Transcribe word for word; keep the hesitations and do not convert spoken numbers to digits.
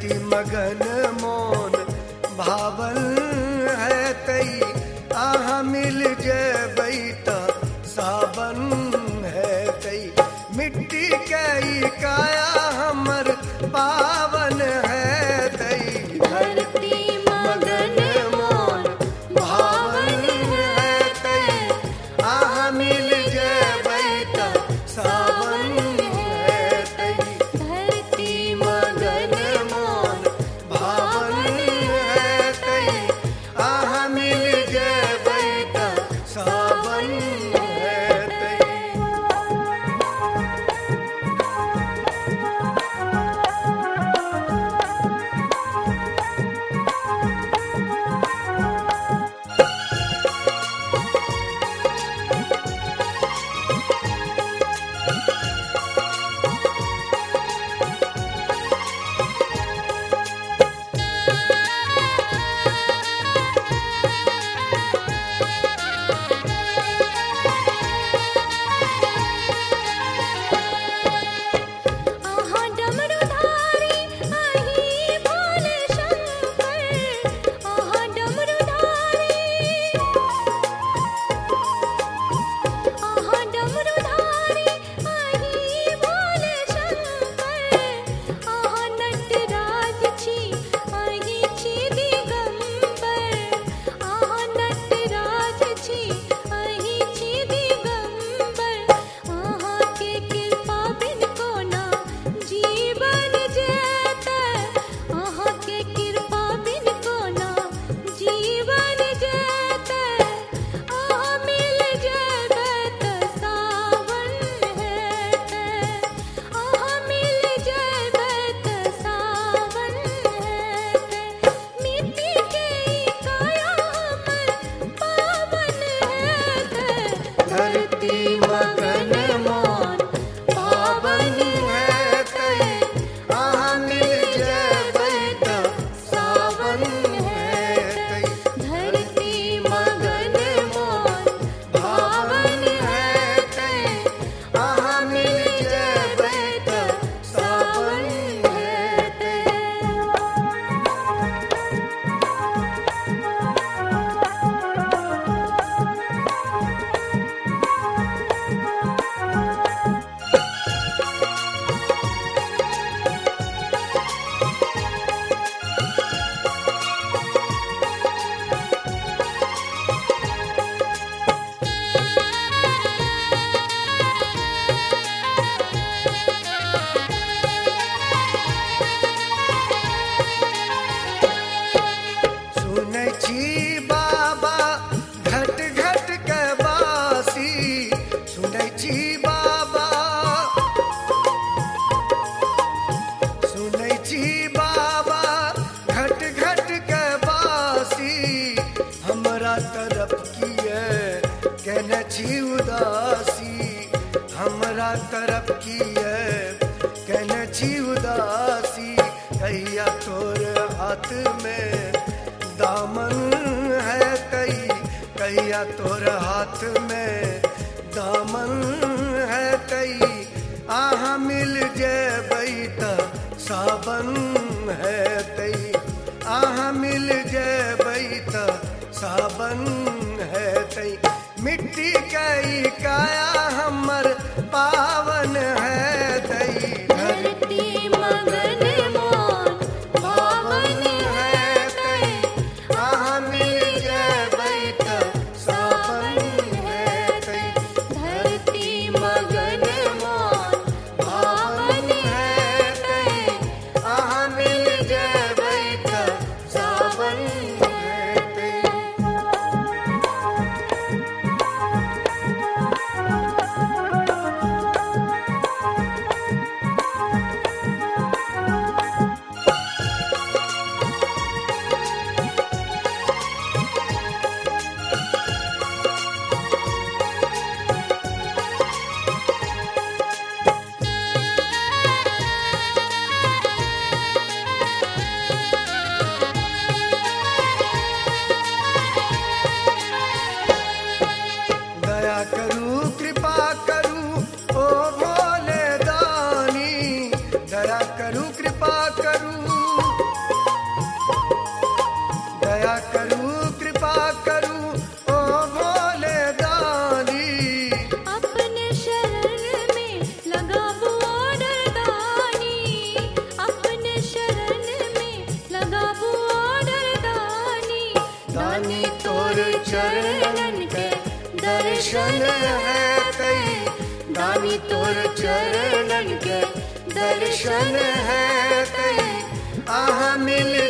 धरती मगन मोन भावन है तई आहा मिल जबई त सावन है तई मिट्टी कई काया हमर पावन है तई धरती मगन मोन भावन है तई आहा मिल जबई त सावन है तई धरती मगन मोन भावन है तई आहा मिल जबई त सावन है तई आहा डमरुधारी आही भोले शंकर आहा डमरुधारी आहा डमरुधारी आही भोले शंकर आहा नटराज छी आही छी दिगंबर आहा नटराज छी आही छी दिगंबर आहा के कृपा बिन कोना जीवन जेत आहा के कृपा बिन कोना जीवन जेत आहा मिल जबत सावन है आहा मिल जबत सावन है मिट्टी के काया हमर पावन है धरती मगन मोन पावन है तई आहा मिल जबई त सावन है तई धरती मगन मोन भावन है तई आहा मिल जबई त सावन है तई सुनै छी बाबा घट घट के बासी सुनै छी बाबा सुनै छी बाबा घट घट के बासी हमरा तरफ किए कहने छी उदासी हमरा तरफ किए कहने छी उदासी कहिया तोर हाथ में दामन है तई कहिया तोर हाथ में दामन है तई आहा मिल जबई त सावन है तई आहा मिल जबई त सावन है तई मिट्टी कई काया हमर पावन है तई धरती मगन मोन पावन है तई आहा मिल जबई त सावन है तई धरती मगन मोन पावन है तई आहा मिल जबई त सावन है तई करू दर्शन है ते दानी तोर चरणन के दर्शन है ते आह मिल